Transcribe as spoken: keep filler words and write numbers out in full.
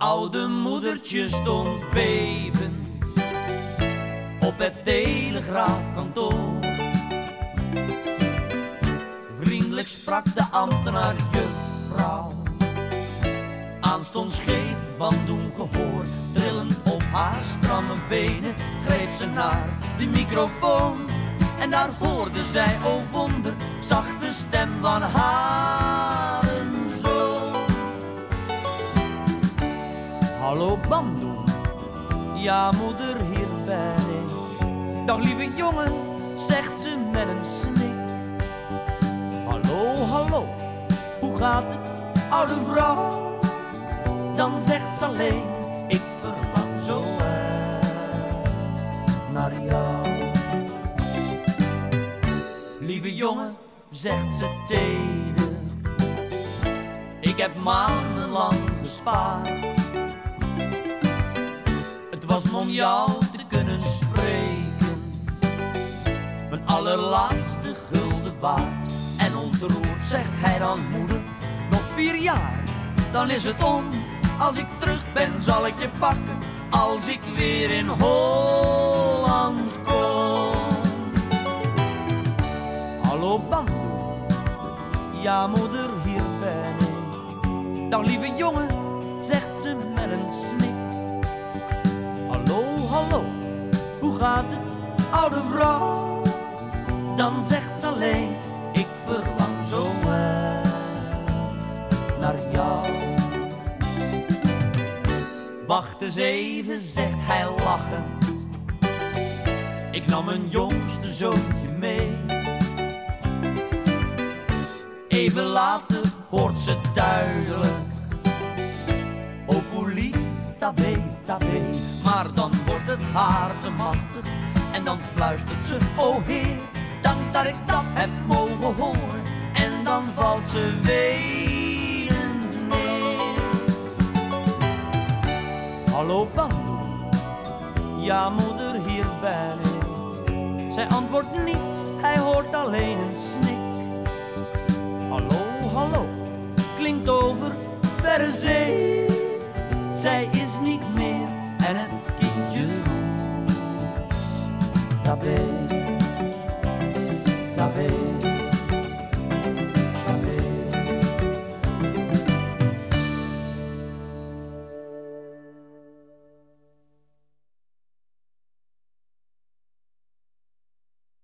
oude moedertje stond bevend op het telegraafkantoor. Vriendelijk sprak de ambtenaar: juffrouw, aanstonds geeft bandoen gehoor. Trillend op haar stramme benen greep ze naar de microfoon. En daar hoorde zij, o wonder, zachte stem van haar zoon. Hallo bandoen, ja moeder, hier ben ik. Dag lieve jongen, zegt ze met een snik. Hallo, hallo, hoe gaat het, oude vrouw? Dan zegt ze alleen: ik verlang zo erg naar jou. Lieve jongen, zegt ze teder, ik heb maandenlang gespaard. Het was me om jou te kunnen spreken, mijn allerlaatste gulden waard. En ontroerd zegt hij dan: moeder, nog vier jaar, dan is het om. Als ik terug ben zal ik je pakken, als ik weer in Holland kom. Hallo bandoen, ja moeder, hier ben ik. Dag lieve jongen, zegt ze met een snik. Hallo, hallo, hoe gaat het, oude vrouw? Dan zegt ze alleen: ik verlang zo erg naar jou. Wacht eens even, zegt hij lachend, ik nam mijn jongste zoontje mee. Even later hoort ze duidelijk: Opuli, tabé, tabé. Maar dan wordt het haar te machtig en dan fluistert ze: o Heer, dank dat ik dat heb mogen horen. En dan valt ze weenend neer. Hallo bandoen, ja moeder, hier ben ik. Zij antwoordt niet, hij hoort alleen een snik. Hallo, hallo, klinkt over verre zee. Zij is niet meer en het kindje roept tabé.